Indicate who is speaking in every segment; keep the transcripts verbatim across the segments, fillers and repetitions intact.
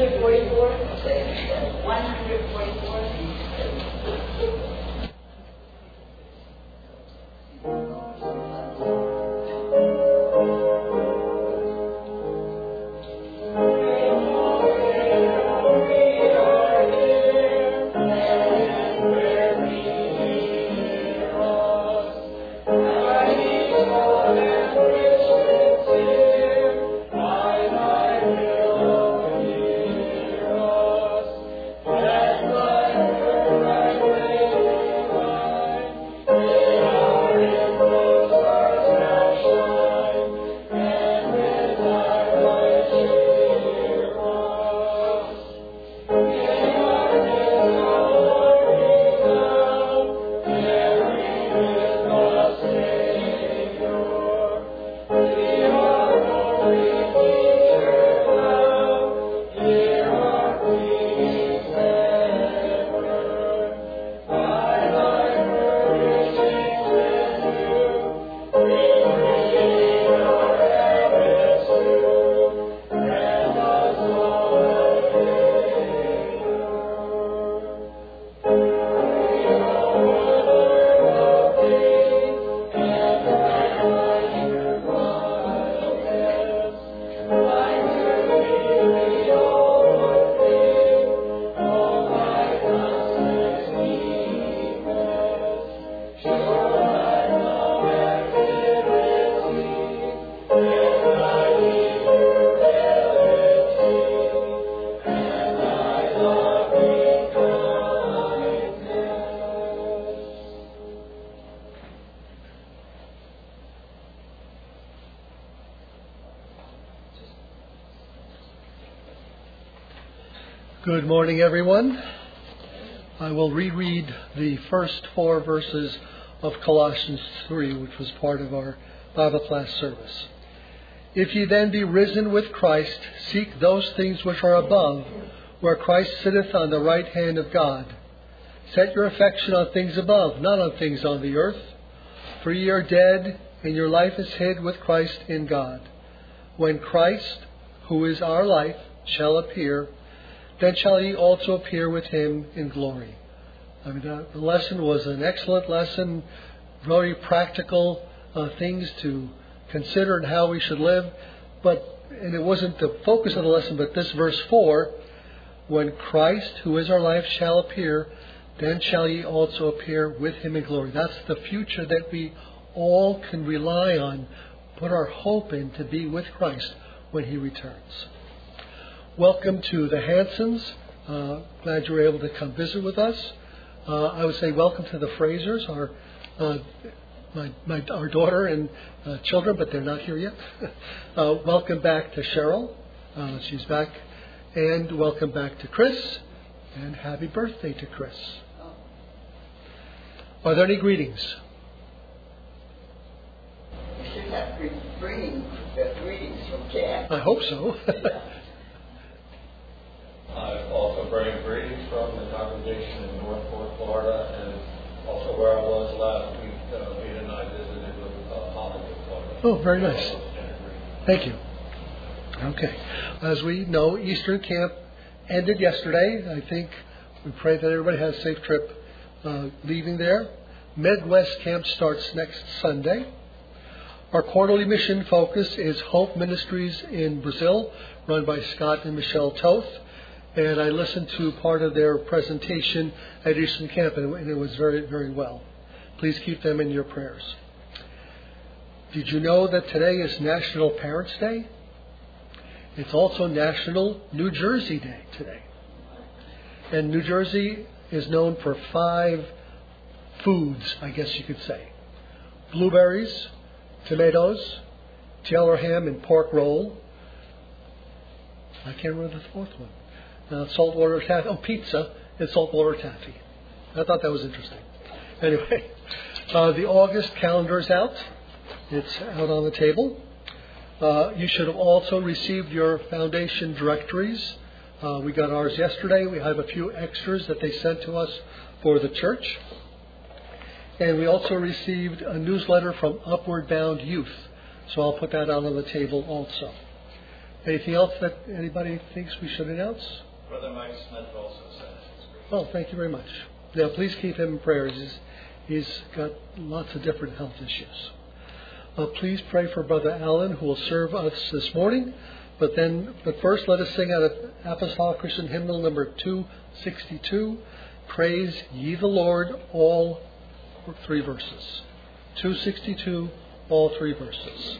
Speaker 1: forty-four? one forty-four?
Speaker 2: Good morning, everyone. I will reread the first four verses of Colossians three, which was part of our Bible class service. If ye then be risen with Christ, seek those things which are above, where Christ sitteth on the right hand of God. Set your affection on things above, not on things on the earth. For ye are dead, and your life is hid with Christ in God. When Christ, who is our life, shall appear, then shall ye also appear with him in glory. I mean, uh, the lesson was an excellent lesson, very practical uh, things to consider and how we should live. But, and it wasn't the focus of the lesson, but this verse four, when Christ, who is our life, shall appear, then shall ye also appear with him in glory. That's the future that we all can rely on, put our hope in, to be with Christ when he returns. Welcome to the Hansons. Uh, glad you were able to come visit with us. Uh, I would say welcome to the Frasers, our uh, my, my our daughter and uh, children, but they're not here yet. uh, welcome back to Cheryl. Uh, she's back. And welcome back to Chris. And happy birthday to Chris. Are there any greetings?
Speaker 1: You should have greetings, greetings from Kat.
Speaker 2: I hope so.
Speaker 3: I also bring greetings from the congregation in North Port, Florida, and also where I was last week. Uh, Peter and I visited with uh, Hollywood, Florida.
Speaker 2: Oh, very nice. Thank you. Okay. As we know, Eastern Camp ended yesterday. I think we pray that everybody has a safe trip uh, leaving there. Midwest Camp starts next Sunday. Our quarterly mission focus is Hope Ministries in Brazil, run by Scott and Michelle Toth. And I listened to part of their presentation at Eastern Camp, and it was very, very well. Please keep them in your prayers. Did you know that today is National Parents' Day? It's also National New Jersey Day today. And New Jersey is known for five foods, I guess you could say. Blueberries, tomatoes, Taylor ham and pork roll. I can't remember the fourth one. Uh, saltwater taffy. Oh, pizza and saltwater taffy. I thought that was interesting. Anyway, uh, the August calendar is out. It's out on the table. Uh, you should have also received your foundation directories. Uh, we got ours yesterday. We have a few extras that they sent to us for the church. And we also received a newsletter from Upward Bound Youth. So I'll put that out on the table also. Anything else that anybody thinks we should announce?
Speaker 4: Brother Mike Smith also sent his greetings.
Speaker 2: Well, thank you very much. Now, please keep him in prayer. He's, he's got lots of different health issues. Uh, please pray for Brother Allen, who will serve us this morning. But then, but first, let us sing out of Apostolic Christian Hymnal number two sixty-two. Praise ye the Lord, all three verses. two sixty-two, all three verses.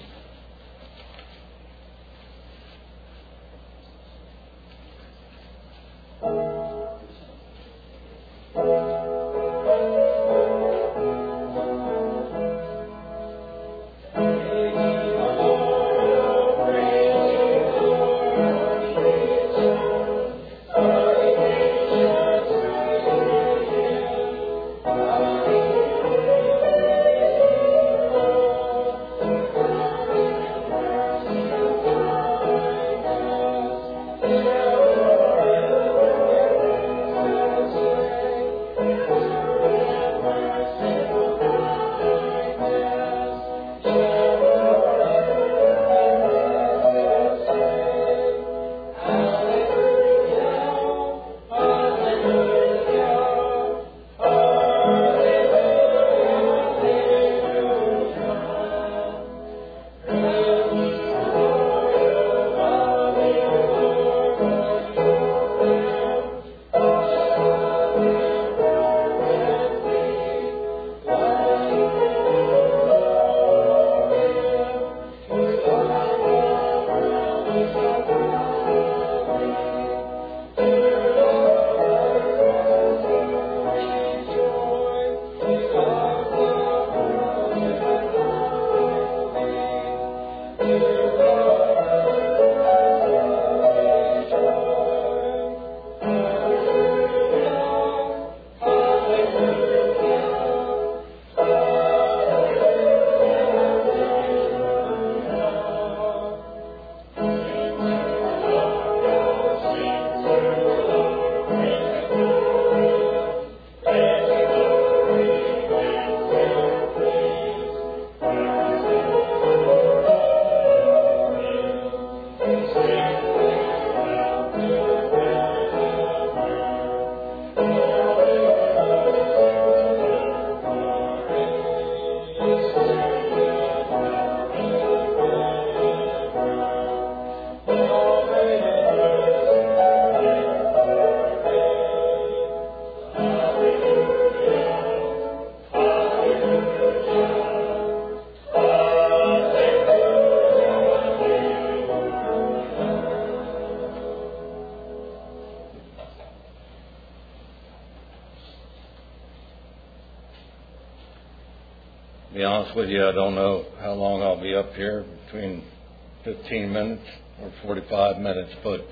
Speaker 3: To be honest with you, I don't know how long I'll be up here, between fifteen minutes or forty-five minutes, but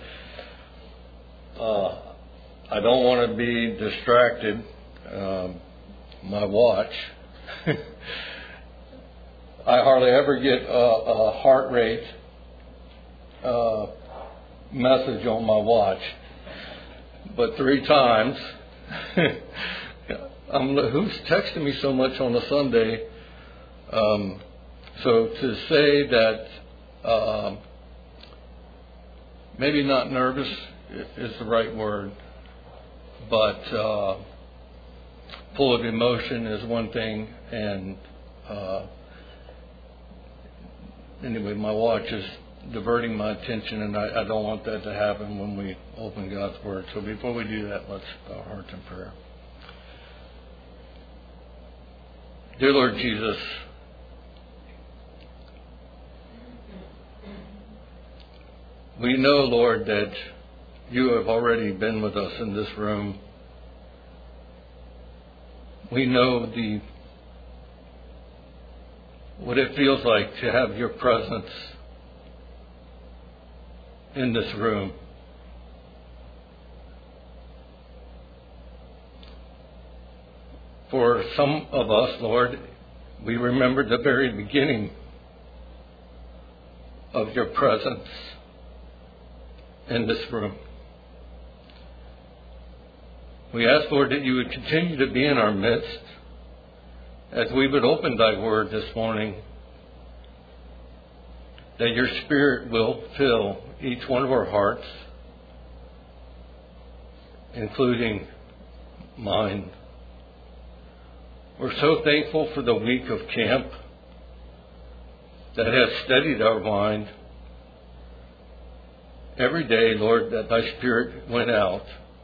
Speaker 3: uh, I don't want to be distracted. Um, my watch, I hardly ever get a, a heart rate uh, message on my watch, but three times. I'm, who's texting me so much on a Sunday? Um, so to say that uh, maybe not nervous is the right word, but uh, full of emotion is one thing. And uh, anyway, my watch is diverting my attention, and I, I don't want that to happen when we open God's Word. So before we do that, let's bow our hearts in prayer. Dear Lord Jesus, we know, Lord, that you have already been with us in this room. We know the what it feels like to have your presence in this room. For some of us, Lord, we remember the very beginning of your presence in this room. We ask, Lord, that you would continue to be in our midst as we would open thy word this morning, that your Spirit will fill each one of our hearts, including mine. We're so thankful for the week of camp that has steadied our mind. Every day, Lord, that thy Spirit went out.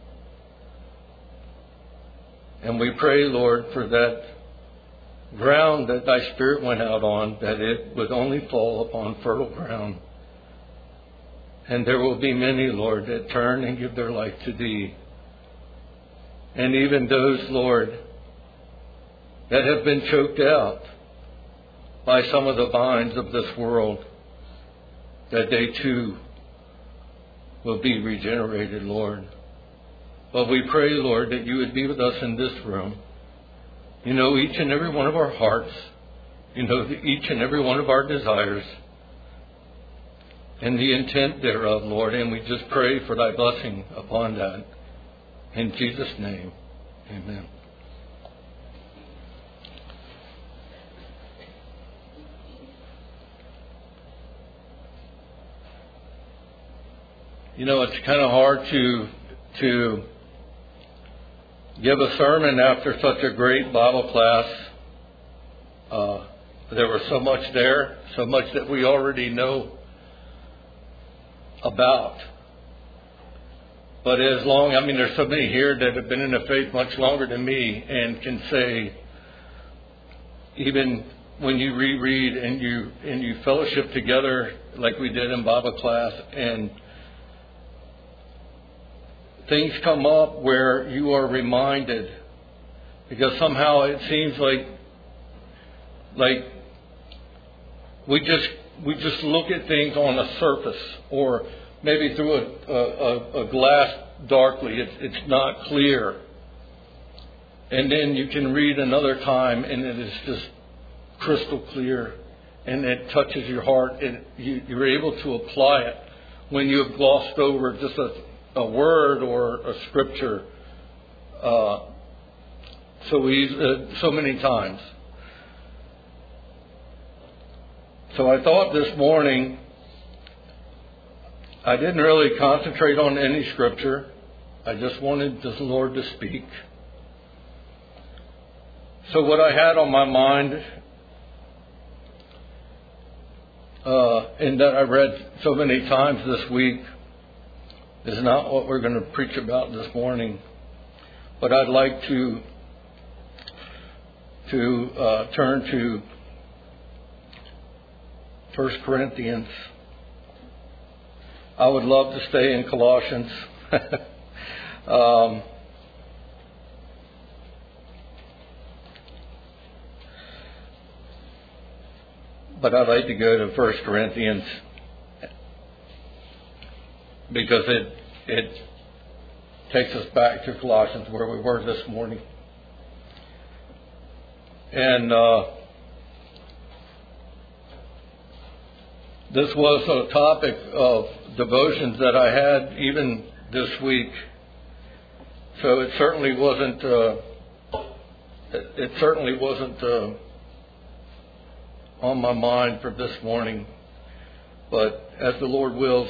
Speaker 3: And we pray, Lord, for that ground that thy Spirit went out on, that it would only fall upon fertile ground. And there will be many, Lord, that turn and give their life to thee. And even those, Lord, that have been choked out by some of the vines of this world, that they too will be regenerated, Lord. But we pray, Lord, that you would be with us in this room. You know each and every one of our hearts. You know each and every one of our desires and the intent thereof, Lord. And we just pray for thy blessing upon that. In Jesus' name, amen. You know, it's kind of hard to to give a sermon after such a great Bible class. Uh, there was so much there, so much that we already know about. But as long, I mean, there's so many here that have been in the faith much longer than me and can say, even when you reread and you and you fellowship together like we did in Bible class, and things come up where you are reminded, because somehow it seems like like we just we just look at things on a surface, or maybe through a, a, a glass darkly. It's it's not clear, and then you can read another time, and it is just crystal clear, and it touches your heart, and you, you're able to apply it when you have glossed over just a a word or a scripture uh, so easy, uh, so many times. So I thought this morning, I didn't really concentrate on any scripture. I just wanted the Lord to speak. So what I had on my mind, uh, and that I read so many times this week, is not what we're going to preach about this morning. But I'd like to to uh, turn to First Corinthians. I would love to stay in Colossians. um, but I'd like to go to First Corinthians, because it it takes us back to Colossians, where we were this morning. And uh, this was a topic of devotions that I had even this week. So it certainly wasn't. Uh, it, it certainly wasn't uh, on my mind for this morning. But as the Lord wills,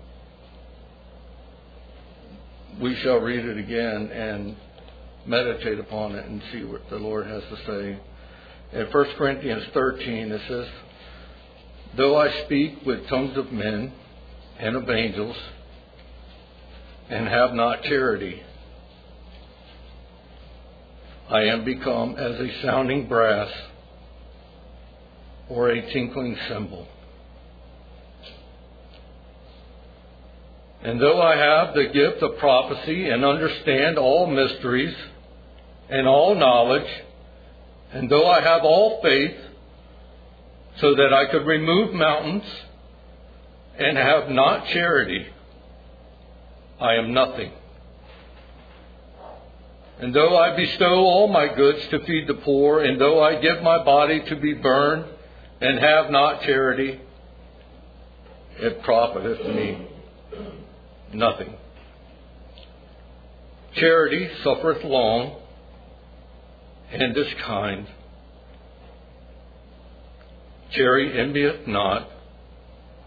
Speaker 3: we shall read it again and meditate upon it and see what the Lord has to say. In First Corinthians thirteen, it says, "Though I speak with tongues of men and of angels, and have not charity, I am become as a sounding brass or a tinkling cymbal. And though I have the gift of prophecy and understand all mysteries and all knowledge, and though I have all faith so that I could remove mountains and have not charity, I am nothing. And though I bestow all my goods to feed the poor, and though I give my body to be burned and have not charity, it profiteth me nothing. Charity suffereth long and is kind. Charity envieth not.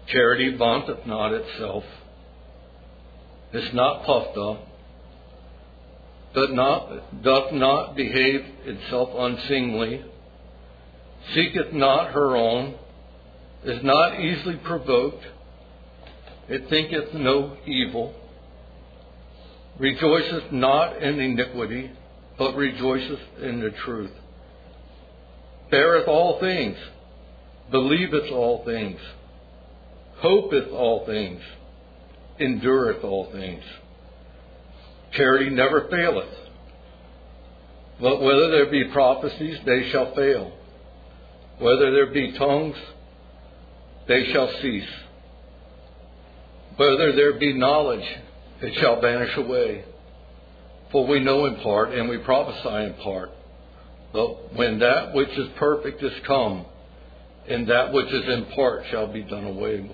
Speaker 3: Charity vaunteth not itself, is not puffed up, doth not, doth not behave itself unseemly, seeketh not her own, is not easily provoked, it thinketh no evil, rejoiceth not in iniquity, but rejoiceth in the truth, beareth all things, believeth all things, hopeth all things, endureth all things. Charity never faileth. But whether there be prophecies, they shall fail. Whether there be tongues, they shall cease. Whether there be knowledge, it shall vanish away. For we know in part, and we prophesy in part. But when that which is perfect is come, and that which is in part shall be done away.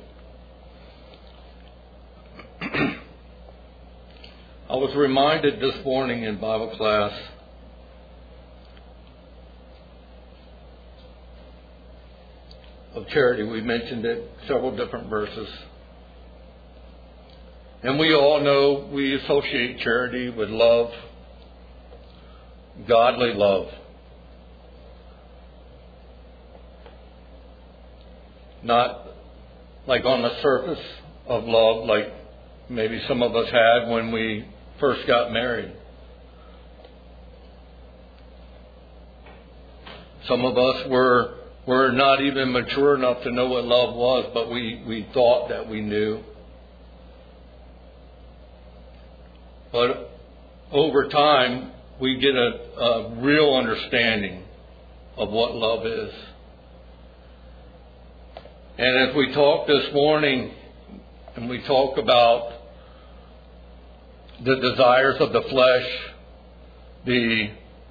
Speaker 3: I was reminded this morning in Bible class of charity. We mentioned it, several different verses. And we all know we associate charity with love, godly love. Not like on the surface of love, like maybe some of us had when we first got married. Some of us were were not even mature enough to know what love was, but we, we thought that we knew. But over time, we get a, a real understanding of what love is. And as we talk this morning, and we talk about the desires of the flesh, the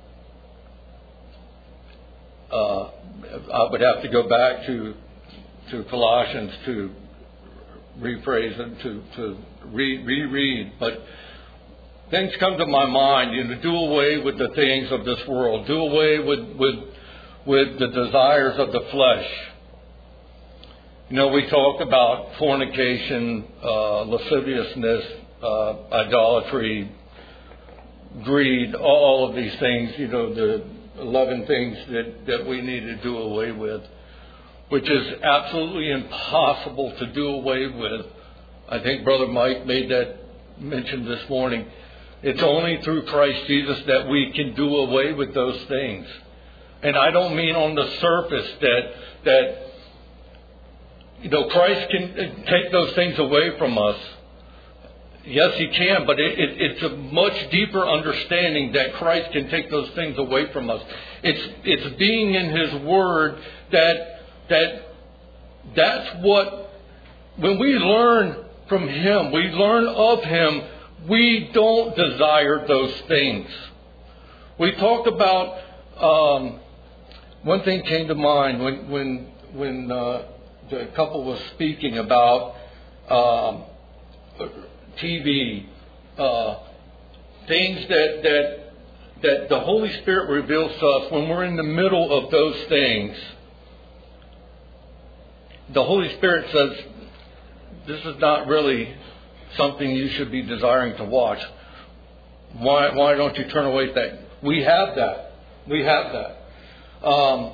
Speaker 3: uh, I would have to go back to to Colossians to rephrase and to to re- reread, but things come to my mind. You know, do away with the things of this world. Do away with with with the desires of the flesh. You know, we talk about fornication, uh, lasciviousness, uh, idolatry, greed, all of these things, you know, the eleven things that, that we need to do away with, which is absolutely impossible to do away with. I think Brother Mike made that mention this morning. It's only through Christ Jesus that we can do away with those things. And I don't mean on the surface that, that you know, Christ can take those things away from us. Yes, He can, but it, it, it's a much deeper understanding that Christ can take those things away from us. It's it's being in His Word that that that's what, when we learn from Him, we learn of Him, we don't desire those things. We talked about, um, one thing came to mind when when when uh, the couple was speaking about um, T V, uh, things that, that that the Holy Spirit reveals to us when we're in the middle of those things. The Holy Spirit says, this is not really something you should be desiring to watch. Why why don't you turn away from that? We have that. We have that. Um,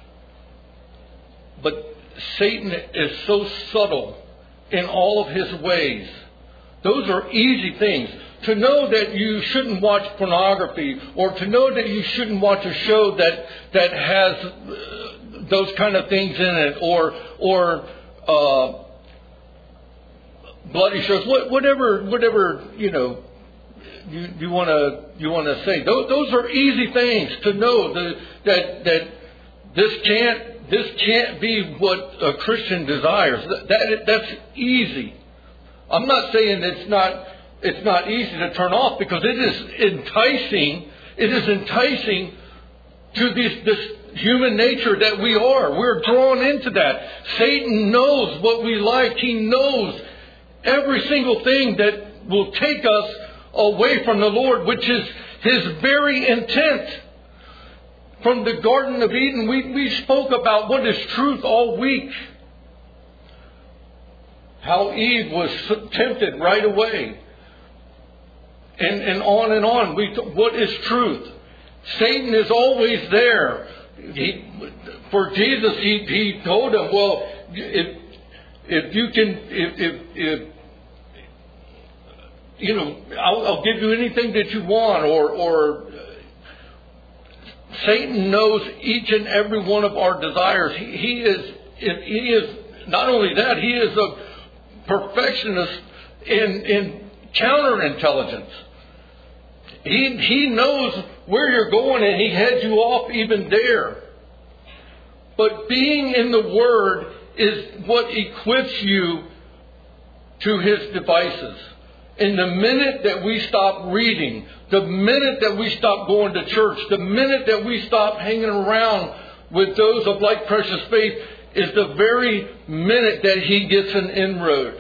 Speaker 3: but Satan is so subtle in all of his ways. Those are easy things. To know that you shouldn't watch pornography, or to know that you shouldn't watch a show that that has uh, those kind of things in it, or or uh, bloody shows, whatever whatever you know you you want to you want to say. Those, those are easy things to know that that that this can't this can't be what a Christian desires. That, that that's easy. I'm not saying it's not it's not easy to turn off, because it is enticing. It is enticing to this, this human nature that we are. We're drawn into that. Satan knows what we like. He knows every single thing that will take us away from the Lord, which is his very intent. From the Garden of Eden, we, we spoke about what is truth all week. how Eve was tempted right away. And, and on and on. We, what is truth? Satan is always there. He, for Jesus, he, he told him, well, if, if you can, if, if, if you know, I'll, I'll give you anything that you want, or, or Satan knows each and every one of our desires. He, he is, he is not only that, he is a perfectionist in, in counterintelligence. He, he knows where you're going, and he heads you off even there. But being in the Word is what equips you to his devices. And the minute that we stop reading, the minute that we stop going to church, the minute that we stop hanging around with those of like precious faith, is the very minute that he gets an inroad.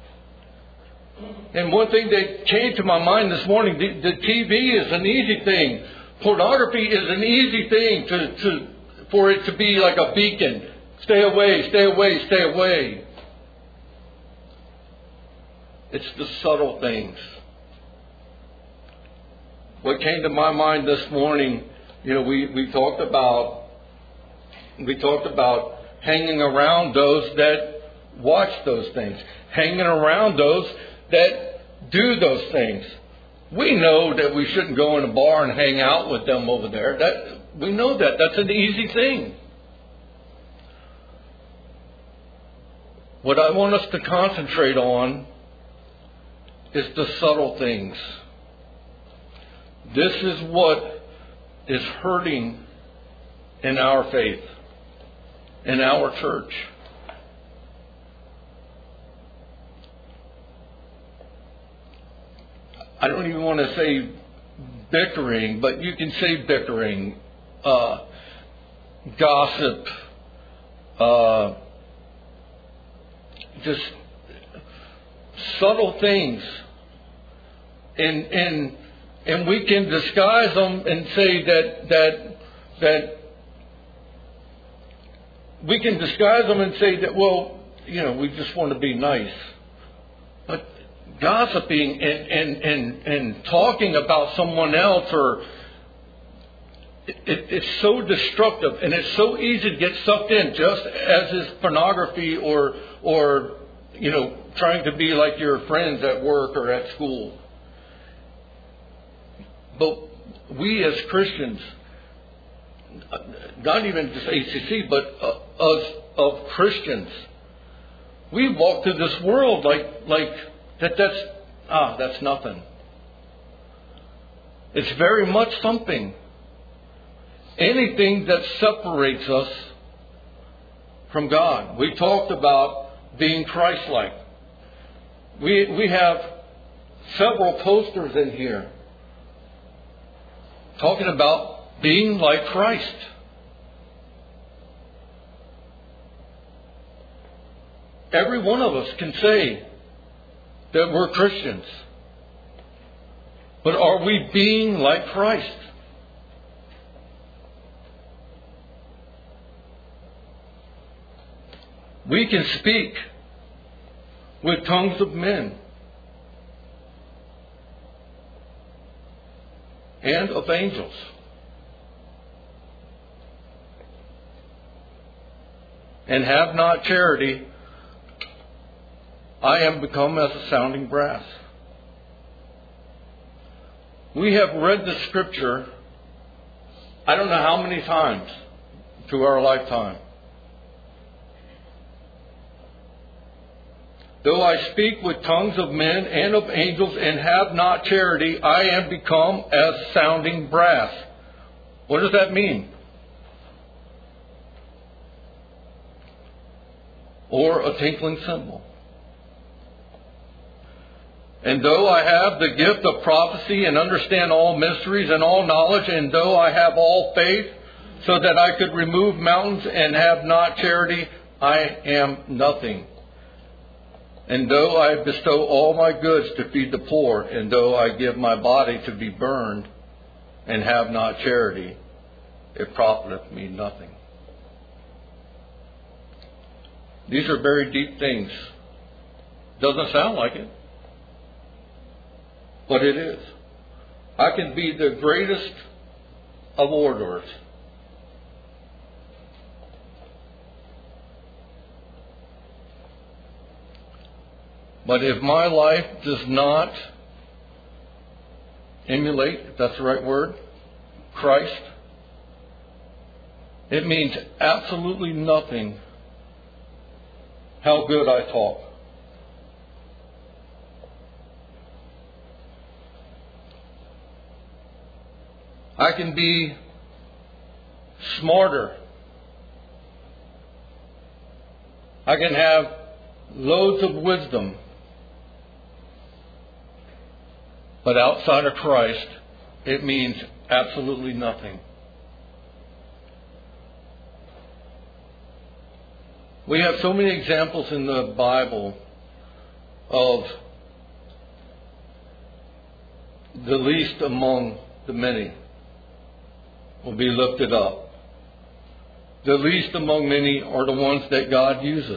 Speaker 3: And one thing that came to my mind this morning, the, the T V is an easy thing. Pornography is an easy thing to, to for it to be like a beacon. Stay away, stay away, stay away. It's the subtle things. What came to my mind this morning, you know, we, we talked about we talked about hanging around those that watch those things, hanging around those that do those things. We know that we shouldn't go in a bar and hang out with them over there. That we know that. That's an easy thing. What I want us to concentrate on is the subtle things. This is what is hurting in our faith, in our church. I don't even want to say bickering, but you can say bickering, uh, gossip, uh, just subtle things. And and and we can disguise them and say that that that we can disguise them and say that, well, you know, we just want to be nice. But gossiping and, and, and, and talking about someone else, or it, it, it's so destructive, and it's so easy to get sucked in, just as is pornography, or or you know, trying to be like your friends at work or at school. But we as Christians, not even just A C C, but uh, us of Christians, we walk through this world like like that. That's ah, that's nothing. It's very much something. Anything that separates us from God. We talked about being Christ-like. We we have several posters in here talking about being like Christ. Every one of us can say that we're Christians. But are we being like Christ? We can speak with tongues of men and of angels. And have not charity, I am become as a sounding brass. We have read the scripture, I don't know how many times through our lifetime. Though I speak with tongues of men and of angels and have not charity, I am become as sounding brass. What does that mean? Or a tinkling cymbal. And though I have the gift of prophecy and understand all mysteries and all knowledge, and though I have all faith so that I could remove mountains and have not charity, I am nothing. And though I bestow all my goods to feed the poor, and though I give my body to be burned and have not charity, it profiteth me nothing. These are very deep things. Doesn't sound like it, but it is. I can be the greatest of orators, but if my life does not emulate, if that's the right word, Christ, it means absolutely nothing how good I talk. I can be smarter. I can have loads of wisdom. But outside of Christ, it means absolutely nothing. We have so many examples in the Bible of the least among the many will be lifted up. The least among many are the ones that God uses.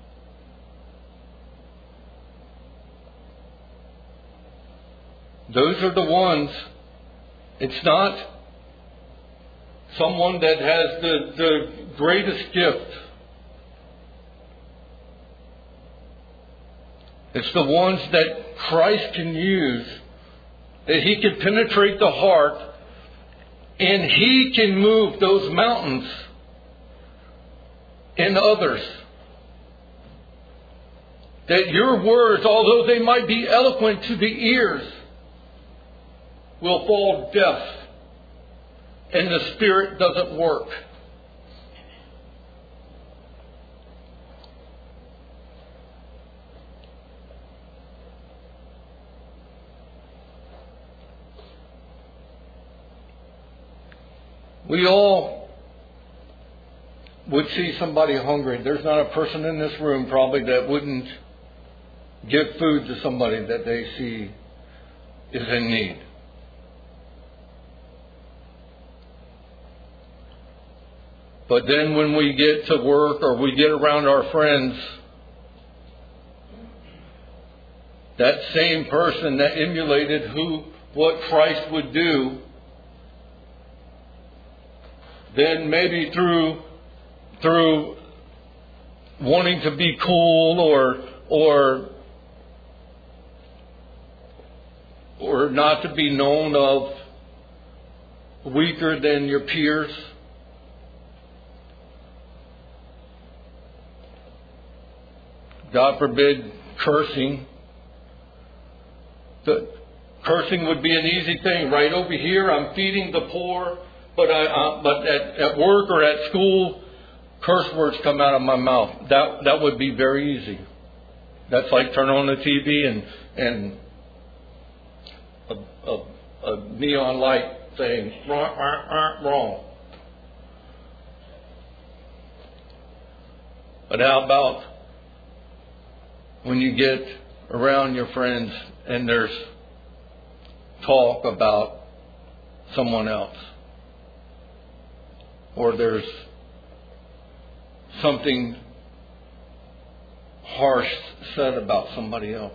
Speaker 3: Those are the ones, it's not someone that has the, the greatest gift. It's the ones that Christ can use, that He can penetrate the heart, and He can move those mountains in others. That your words, although they might be eloquent to the ears, will fall deaf, and the Spirit doesn't work. We all would see somebody hungry. There's not a person in this room probably that wouldn't give food to somebody that they see is in need. But then when we get to work or we get around our friends, that same person that emulated who what Christ would do, then maybe through through wanting to be cool or or or not to be known of weaker than your peers, God forbid, cursing. The cursing would be an easy thing. Right over here, I'm feeding the poor, but I, uh, but at, at work or at school, curse words come out of my mouth. That that would be very easy. That's like turning on the T V and and a, a, a neon light saying wrong, wrong, wrong. But how about when you get around your friends and there's talk about someone else, or there's something harsh said about somebody else?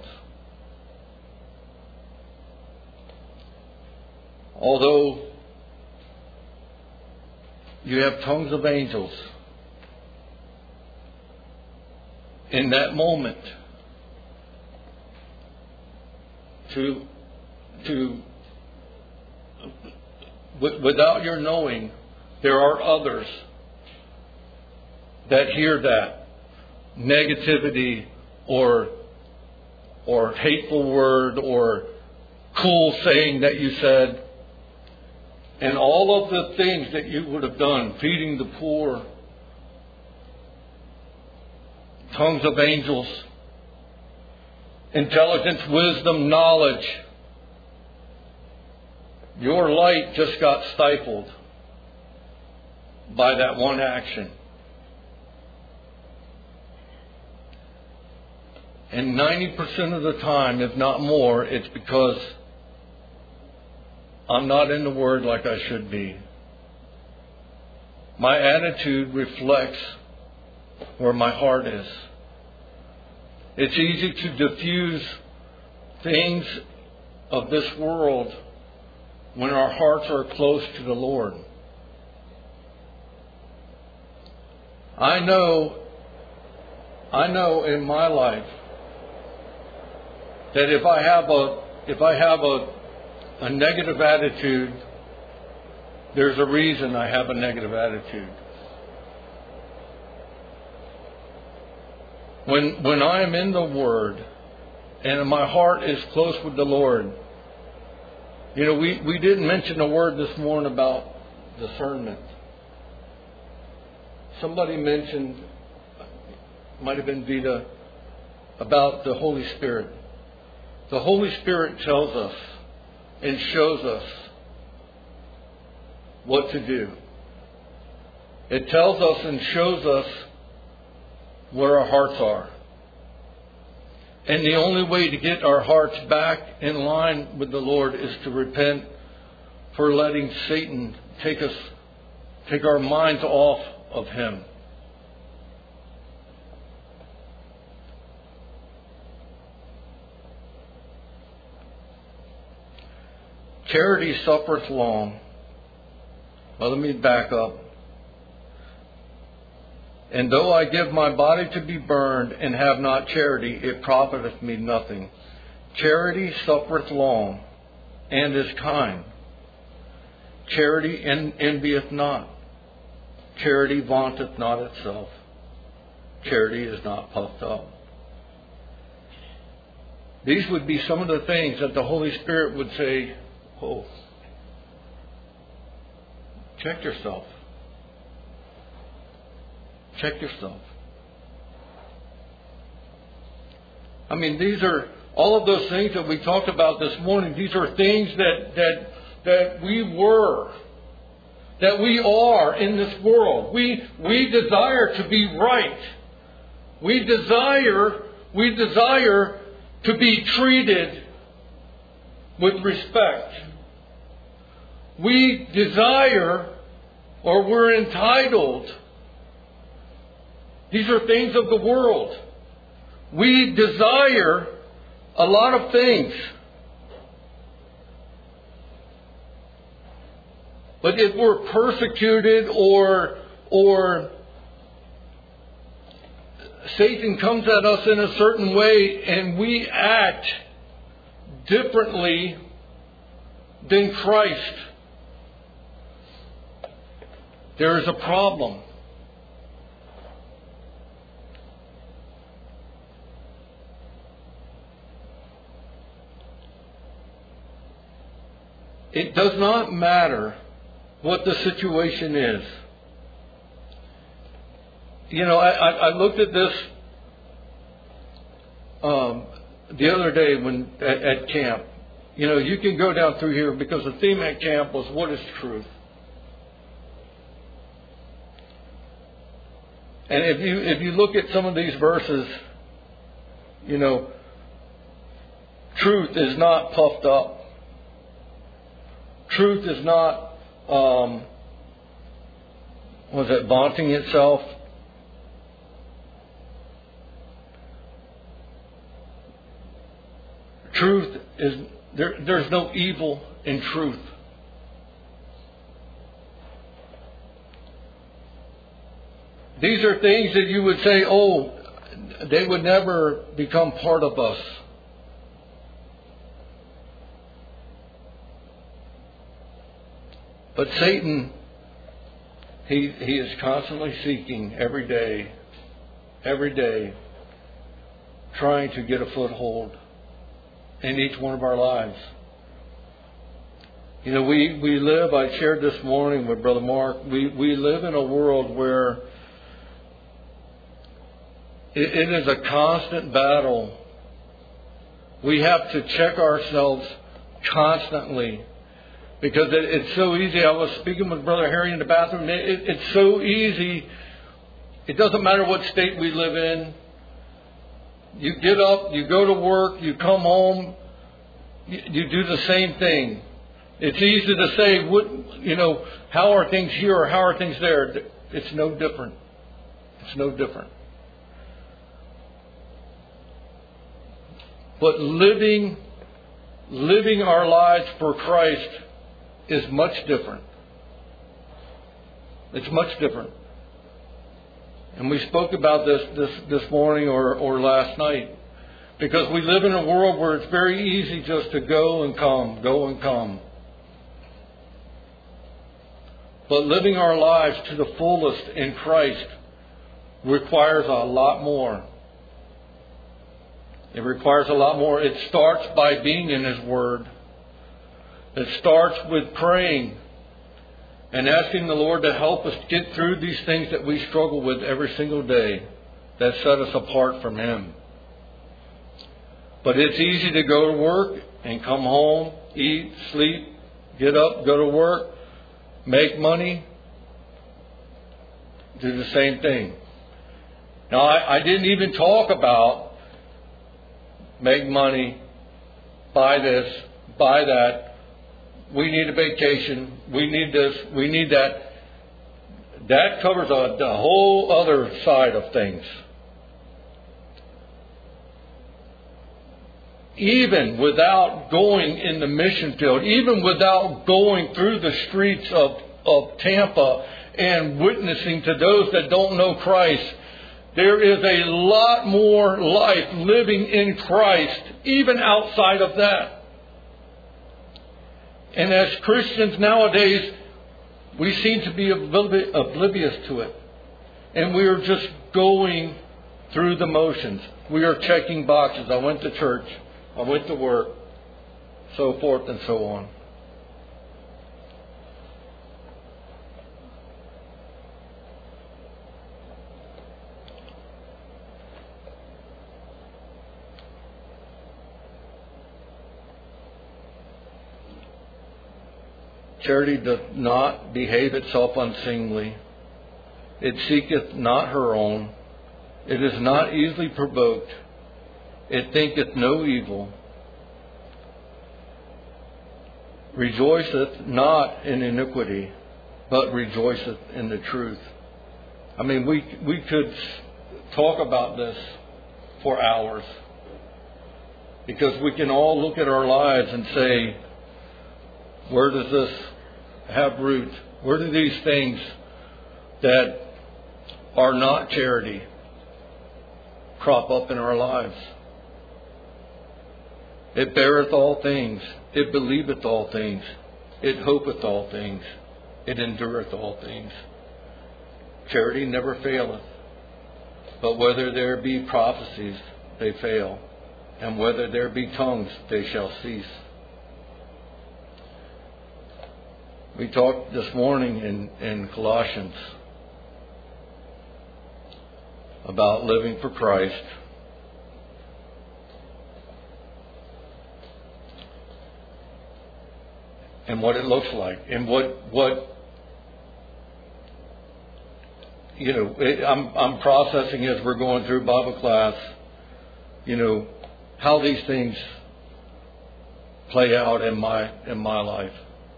Speaker 3: Although you have tongues of angels, in that moment, to to w- without your knowing, there are others that hear that negativity or or hateful word or cool saying that you said, and all of the things that you would have done, feeding the poor, tongues of angels, intelligence, wisdom, knowledge. Your light just got stifled by that one action. And ninety percent of the time, if not more, it's because I'm not in the Word like I should be. My attitude reflects where my heart is. It's easy to diffuse things of this world when our hearts are close to the Lord. I know, I know in my life that if I have a, if I have a, a negative attitude, there's a reason I have a negative attitude. When, when I am in the Word and my heart is close with the Lord, you know, we, we didn't mention a word this morning about discernment. Somebody mentioned, might have been Vita, about the Holy Spirit. The Holy Spirit tells us and shows us what to do. It tells us and shows us where our hearts are. And the only way to get our hearts back in line with the Lord is to repent for letting Satan take us, take our minds off of Him. Charity suffereth long. Well, let me back up. And though I give my body to be burned and have not charity, it profiteth me nothing. Charity suffereth long and is kind. Charity en- envieth not. Charity vaunteth not itself. Charity is not puffed up. These would be some of the things that the Holy Spirit would say, oh, check yourself. Check yourself. I mean, these are all of those things that we talked about this morning. These are things that that that we were, that we are in this world. We we desire to be right. We desire we desire to be treated with respect. We desire, or we're entitled. These are things of the world. We desire a lot of things. But if we're persecuted or or Satan comes at us in a certain way and we act differently than Christ, there is a problem. It does not matter what the situation is. You know, I, I, I looked at this um, the other day when at, at camp. You know, you can go down through here because the theme at camp was, what is truth? And if you if you look at some of these verses, you know, truth is not puffed up. Truth is not, um, was it vaunting itself? Truth is, there, there's no evil in truth. These are things that you would say, oh, they would never become part of us. But Satan, he he is constantly seeking every day, every day, trying to get a foothold in each one of our lives. You know, we, we live, I shared this morning with Brother Mark, we, we live in a world where it, it is a constant battle. We have to check ourselves constantly. Because it, it's so easy. I was speaking with Brother Harry in the bathroom. It, it, it's so easy. It doesn't matter what state we live in. You get up, you go to work, you come home, you, you do the same thing. It's easy to say, what, you know, how are things here or how are things there? It's no different. It's no different. But living, living our lives for Christ is much different. It's much different. And we spoke about this this, this morning or, or last night. Because we live in a world where it's very easy just to go and come, go and come. But living our lives to the fullest in Christ requires a lot more. It requires a lot more. It starts by being in His Word. It starts with praying and asking the Lord to help us get through these things that we struggle with every single day that set us apart from Him. But it's easy to go to work and come home, eat, sleep, get up, go to work, make money, do the same thing. Now, I, I didn't even talk about make money, buy this, buy that. We need a vacation. We need this. We need that. That covers a, a whole other side of things. Even without going in the mission field, even without going through the streets of, of Tampa and witnessing to those that don't know Christ, there is a lot more life living in Christ, even outside of that. And as Christians nowadays, we seem to be a little bit oblivious to it. And we are just going through the motions. We are checking boxes. I went to church. I went to work, so forth and so on. Charity doth not behave itself unseemly. It seeketh not her own. It is not easily provoked. It thinketh no evil, rejoiceth not in iniquity, but rejoiceth in the truth. I mean, we we could talk about this for hours, because we can all look at our lives and say, where does this have root? Where do these things that are not charity crop up in our lives? It beareth all things. It believeth all things. It hopeth all things. It endureth all things. Charity never faileth. But whether there be prophecies, they fail. And whether there be tongues, they shall cease. We talked this morning in, in Colossians about living for Christ. And what it looks like, and what what you know, it, I'm I'm processing as we're going through Bible class. You know, how these things play out in my in my life.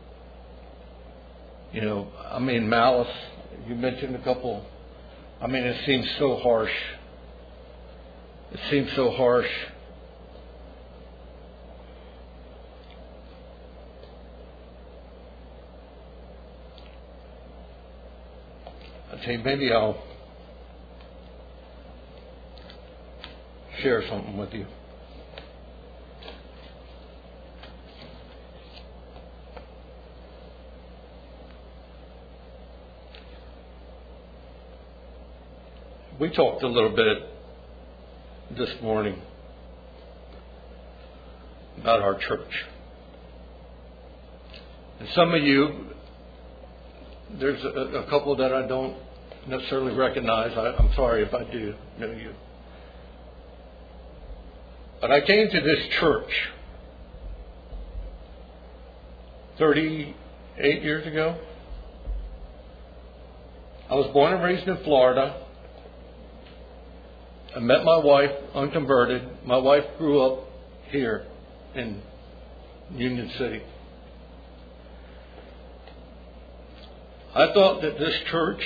Speaker 3: You know, I mean, malice. You mentioned a couple. I mean, it seems so harsh. It seems so harsh. Okay, maybe I'll share something with you. We talked a little bit this morning about our church. And some of you, there's a, a couple that I don't necessarily recognize. I, I'm sorry if I do know you. But I came to this church thirty-eight years ago. I was born and raised in Florida. I met my wife unconverted. My wife grew up here in Union City. I thought that this church,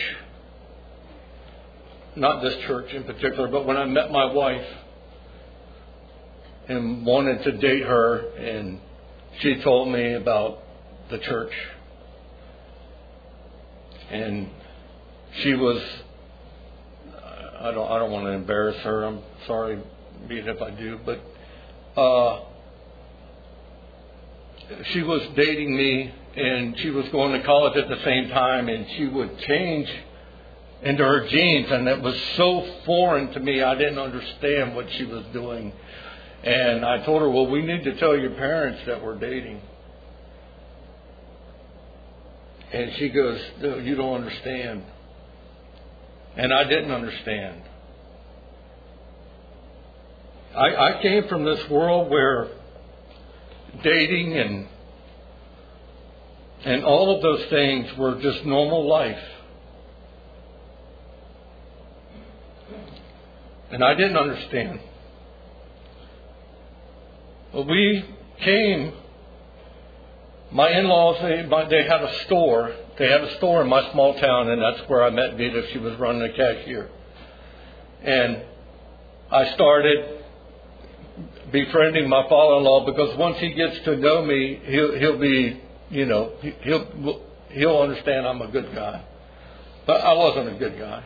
Speaker 3: not this church in particular, but when I met my wife, and wanted to date her, and she told me about the church. And she was, I don't, I don't want to embarrass her. I'm sorry, being if I do, but uh, she was dating me, and she was going to college at the same time, and she would change into her jeans, and it was so foreign to me. I didn't understand what she was doing. And I told her, well, we need to tell your parents that we're dating. And she goes, no, you don't understand. And I didn't understand. I, I came from this world where dating and and all of those things were just normal life. And I didn't understand. Well, we came, my in-laws, they, my, they had a store. They had a store in my small town, and that's where I met Vita. She was running a cashier. And I started befriending my father-in-law, because once he gets to know me, he'll, he'll be, you know, he'll, he'll understand I'm a good guy. But I wasn't a good guy.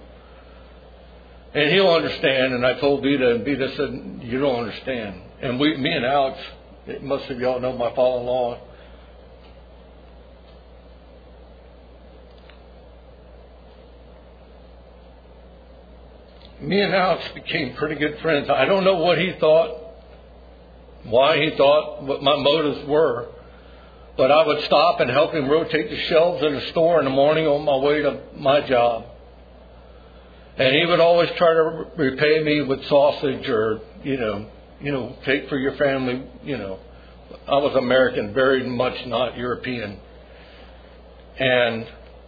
Speaker 3: And he'll understand, and I told Vita, and Vita said, you don't understand. And we, me and Alex, most of y'all know my father-in-law. Me and Alex became pretty good friends. I don't know what he thought, why he thought, what my motives were. But I would stop and help him rotate the shelves in the store in the morning on my way to my job. And he would always try to repay me with sausage or, you know, you know, take for your family, you know. I was American, very much not European. And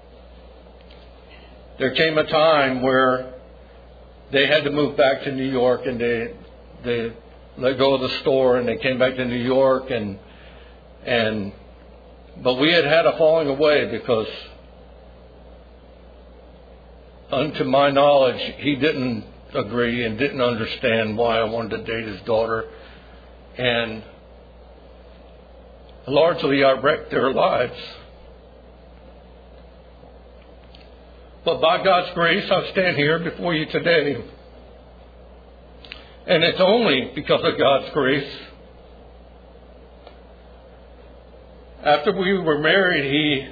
Speaker 3: there came a time where they had to move back to New York, and they they let go of the store, and they came back to New York, and and but we had had a falling away, because unto my knowledge, he didn't agree and didn't understand why I wanted to date his daughter. And largely I wrecked their lives. But by God's grace, I stand here before you today. And it's only because of God's grace. After we were married, he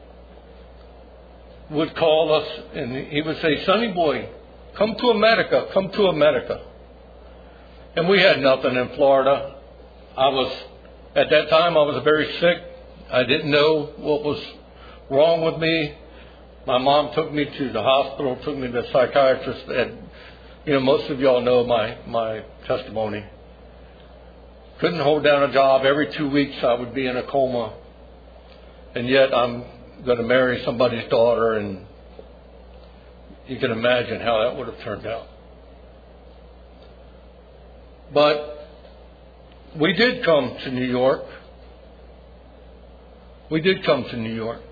Speaker 3: would call us, and he would say, Sonny boy, come to America, come to America. And we had nothing in Florida. I was, at that time, I was very sick. I didn't know what was wrong with me. My mom took me to the hospital, took me to a psychiatrist. And, you know, most of y'all know my, my testimony. Couldn't hold down a job. Every two weeks I would be in a coma. And yet I'm going to marry somebody's daughter, and you can imagine how that would have turned out. But we did come to New York. We did come to New York.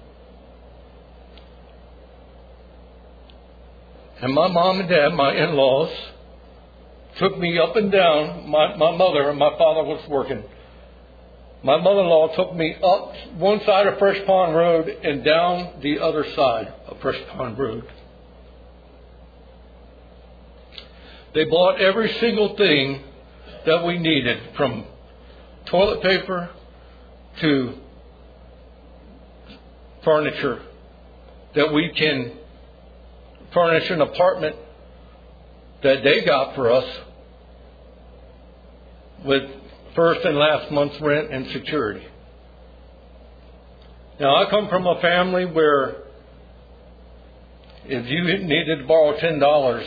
Speaker 3: And my mom and dad, my in-laws, took me up and down. My, my mother and my father was working. My mother-in-law took me up one side of Fresh Pond Road and down the other side of Fresh Pond Road. They bought every single thing that we needed, from toilet paper to furniture, that we can furnish an apartment that they got for us with first and last month's rent and security. Now, I come from a family where if you needed to borrow ten dollars,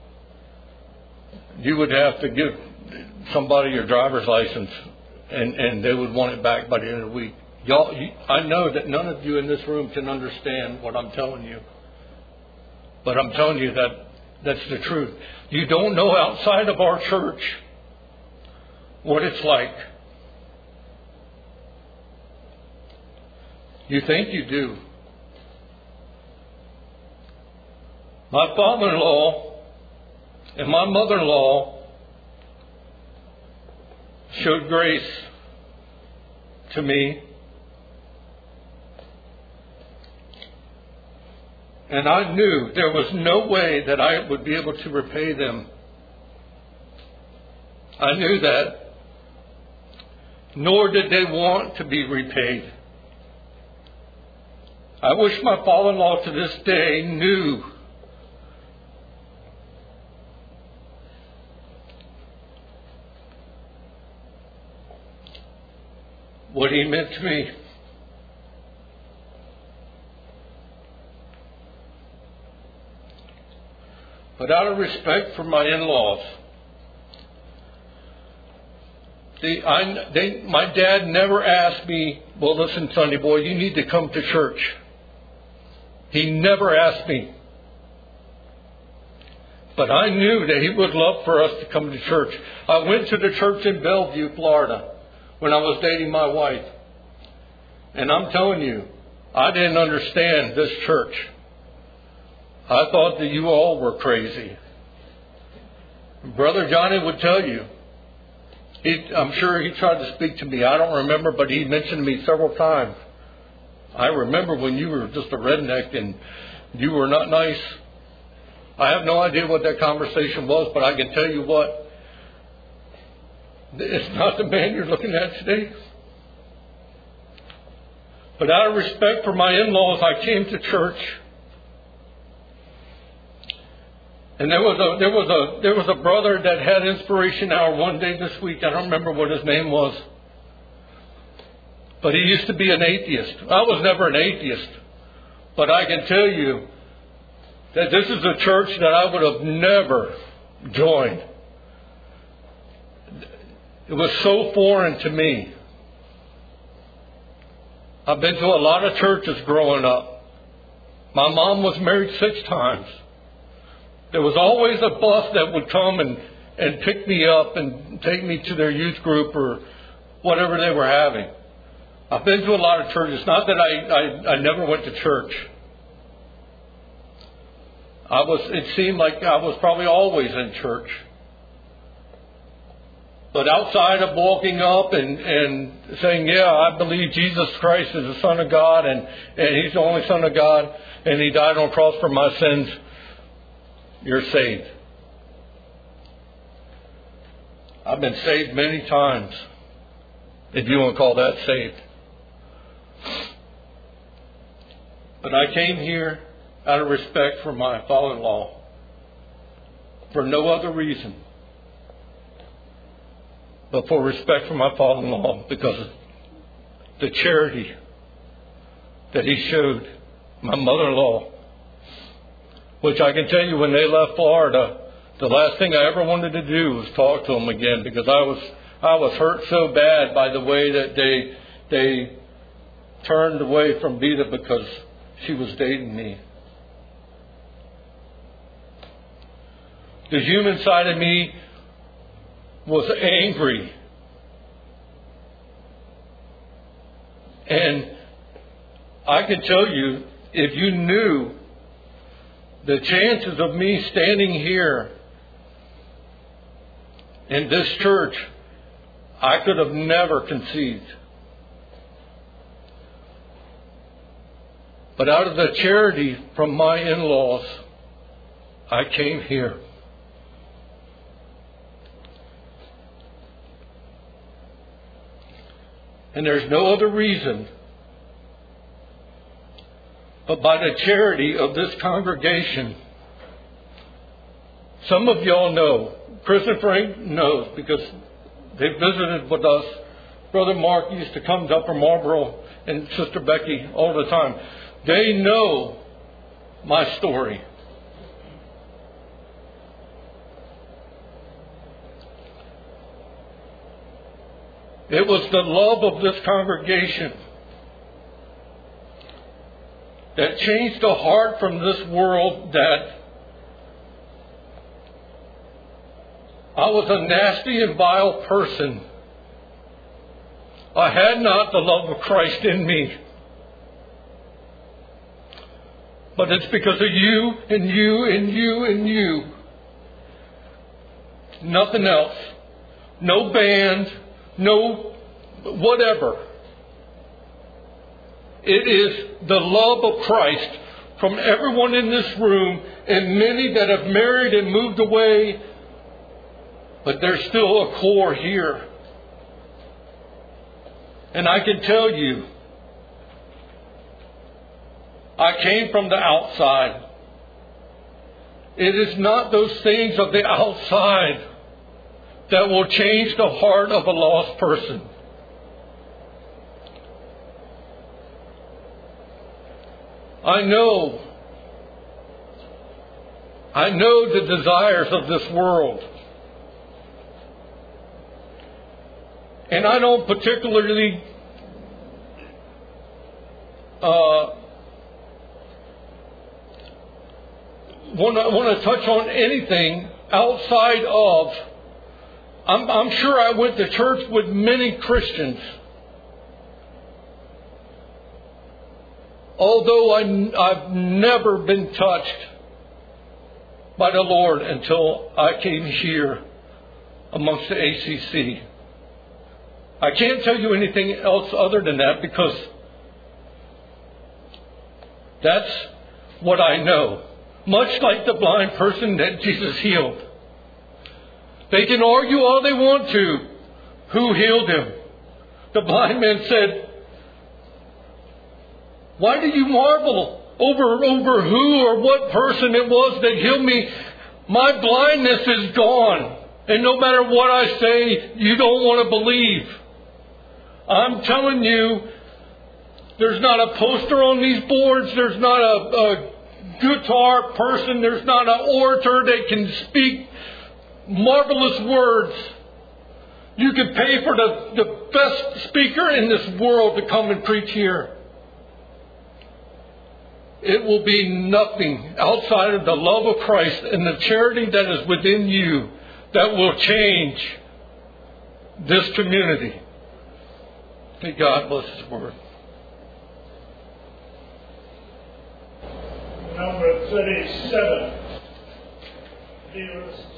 Speaker 3: you would have to give somebody your driver's license, and, and they would want it back by the end of the week. Y'all, you, I know that none of you in this room can understand what I'm telling you. But I'm telling you that that's the truth. You don't know outside of our church what it's like. You think you do. My father-in-law and my mother-in-law showed grace to me. And I knew there was no way that I would be able to repay them. I knew that. Nor did they want to be repaid. I wish my father-in-law to this day knew what he meant to me. But out of respect for my in-laws, see, I, they, my dad never asked me, well, listen, Sonny boy, you need to come to church. He never asked me. But I knew that he would love for us to come to church. I went to the church in Bellevue, Florida, when I was dating my wife. And I'm telling you, I didn't understand this church. I thought that you all were crazy. Brother Johnny would tell you. He, I'm sure he tried to speak to me. I don't remember, but he mentioned me several times. I remember when you were just a redneck and you were not nice. I have no idea what that conversation was, but I can tell you what. It's not the man you're looking at today. But out of respect for my in-laws, I came to church. And there was a there was a there was a brother that had inspiration hour one day this week. I don't remember what his name was. But he used to be an atheist. I was never an atheist. But I can tell you that this is a church that I would have never joined. It was so foreign to me. I've been to a lot of churches growing up. My mom was married six times. There was always a bus that would come and, and pick me up and take me to their youth group or whatever they were having. I've been to a lot of churches. Not that I, I, I never went to church. I was. It seemed like I was probably always in church. But outside of walking up and, and saying, yeah, I believe Jesus Christ is the Son of God and, and He's the only Son of God and He died on the cross for my sins, you're saved. I've been saved many times, if you want to call that saved. But I came here out of respect for my father-in-law, for no other reason but for respect for my father-in-law, because of the charity that he showed my mother-in-law. Which I can tell you, when they left Florida, the last thing I ever wanted to do was talk to them again, because I was I was hurt so bad by the way that they they turned away from Vita because she was dating me. The human side of me was angry. And I can tell you, if you knew the chances of me standing here in this church, I could have never conceived. But out of the charity from my in-laws, I came here. And there's no other reason but by the charity of this congregation. Some of y'all know, Chris and Frank knows because they visited with us. Brother Mark used to come to Upper Marlboro and Sister Becky all the time. They know my story. It was the love of this congregation that changed a heart from this world that I was a nasty and vile person. I had not the love of Christ in me. But it's because of you and you and you and you. Nothing else. No band. no whatever. It is the love of Christ from everyone in this room and many that have married and moved away, but there's still a core here. And I can tell you, I came from the outside. It is not those things of the outside that will change the heart of a lost person. I know, I know the desires of this world. And I don't particularly uh, want to want to touch on anything outside of. I'm, I'm sure I went to church with many Christians. Although I, I've never been touched by the Lord until I came here amongst the A C C. I can't tell you anything else other than that because that's what I know. Much like the blind person that Jesus healed. They can argue all they want to who healed him. The blind man said, "Why do you marvel over, over who or what person it was that healed me? My blindness is gone. And no matter what I say, you don't want to believe." I'm telling you, there's not a poster on these boards. There's not a, a guitar person. There's not an orator that can speak marvelous words. You could pay for the, the best speaker in this world to come and preach here. It will be nothing outside of the love of Christ and the charity that is within you that will change this community. May God bless His word.
Speaker 5: Number thirty-seven. Dearest.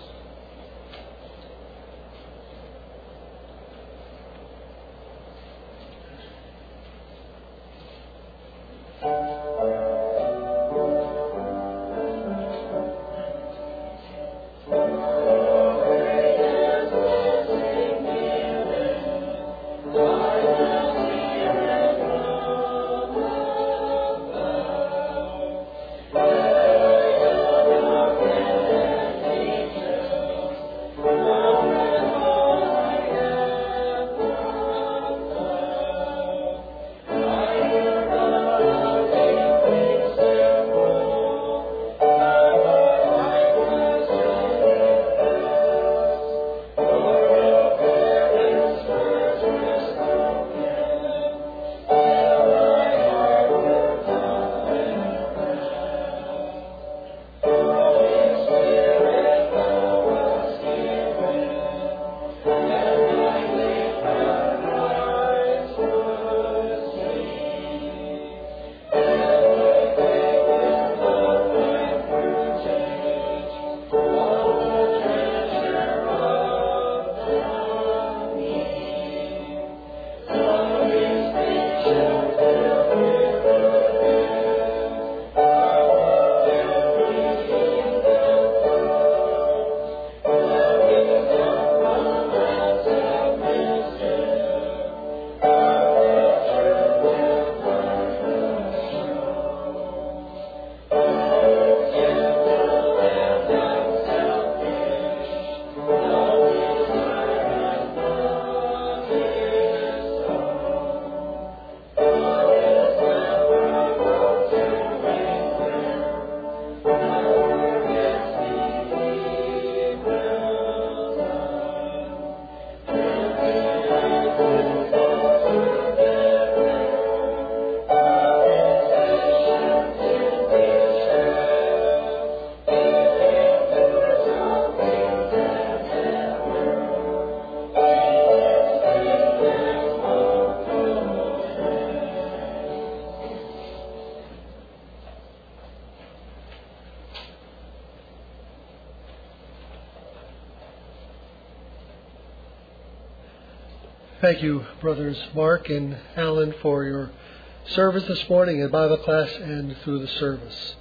Speaker 2: Thank you, brothers Mark and Alan, for your service this morning in Bible class and through the service.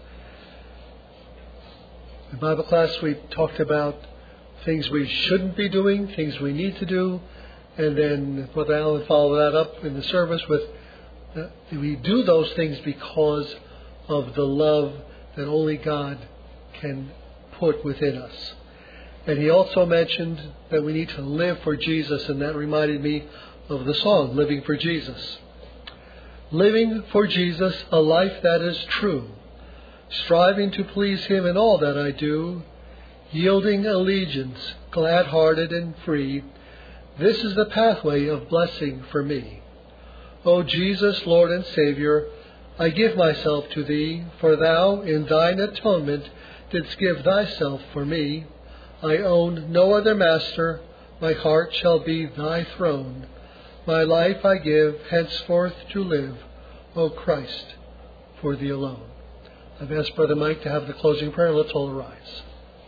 Speaker 2: In Bible class, we talked about things we shouldn't be doing, things we need to do, and then Brother Alan followed that up in the service with uh, we do those things because of the love that only God can put within us. And he also mentioned that we need to live for Jesus, and that reminded me of the song, Living for Jesus. Living for Jesus, a life that is true, striving to please him in all that I do, yielding allegiance, glad-hearted and free, this is the pathway of blessing for me. O Jesus, Lord and Savior, I give myself to thee, for thou in thine atonement didst give thyself for me. I own no other master, my heart shall be thy throne. My life I give henceforth to live, O Christ, for thee alone. I've asked Brother Mike to have the closing prayer. Let's all arise.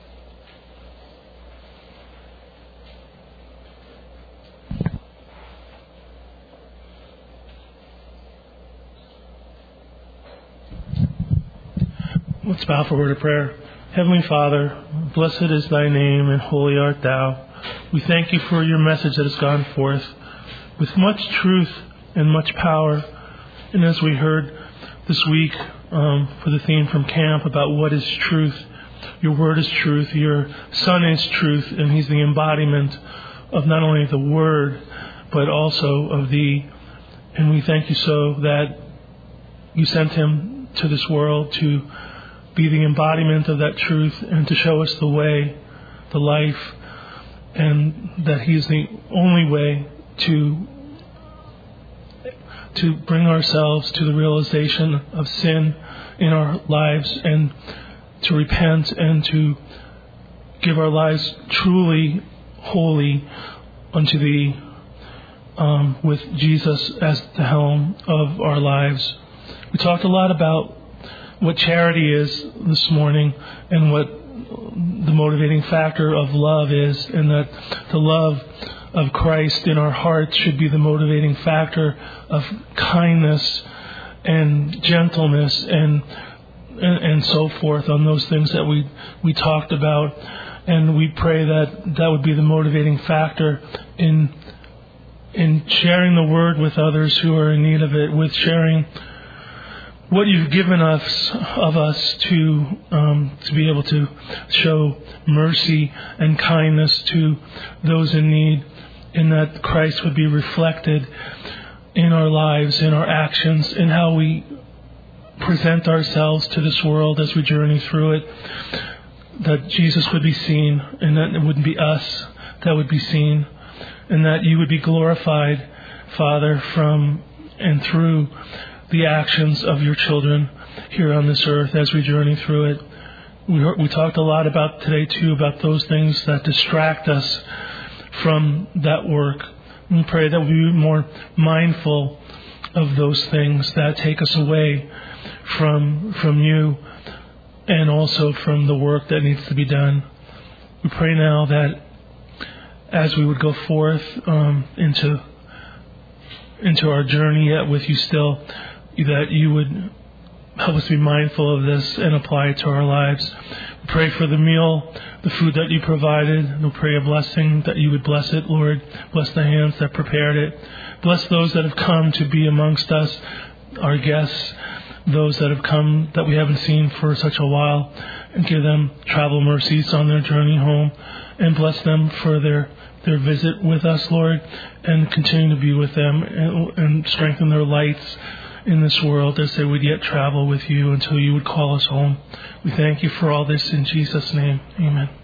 Speaker 6: Let's bow for a word of prayer. Heavenly Father, blessed is thy name and holy art thou. We thank you for your message that has gone forth with much truth and much power. And as we heard this week um, for the theme from camp about what is truth, your word is truth, your Son is truth, and he's the embodiment of not only the word, but also of thee. And we thank you so that you sent him to this world to be the embodiment of that truth and to show us the way, the life, and that he is the only way to to bring ourselves to the realization of sin in our lives and to repent and to give our lives truly holy unto thee, um, with Jesus as the helm of our lives. We talked a lot about what charity is this morning and what the motivating factor of love is, and that the love of Christ in our hearts should be the motivating factor of kindness and gentleness and and, and so forth, on those things that we, we talked about. And we pray that that would be the motivating factor in in sharing the word with others who are in need of it, with sharing what you've given us of us to um, to be able to show mercy and kindness to those in need, and that Christ would be reflected in our lives, in our actions, in how we present ourselves to this world as we journey through it, that Jesus would be seen, and that it wouldn't be us that would be seen, and that you would be glorified, Father, from and through the actions of your children here on this earth as we journey through it. We heard, we talked a lot about today too about those things that distract us from that work. We pray that we be more mindful of those things that take us away from from you and also from the work that needs to be done. We pray now that as we would go forth um, into into our journey yet with you still, that you would help us be mindful of this and apply it to our lives. We pray for the meal, the food that you provided. We pray a blessing that you would bless it, Lord. Bless the hands that prepared it. Bless those that have come to be amongst us, our guests, those that have come that we haven't seen for such a while, and give them travel mercies on their journey home, and bless them for their their visit with us, Lord, and continue to be with them and, and strengthen their lights in this world as they would yet travel with you until you would call us home. We thank you for all this in Jesus' name. Amen.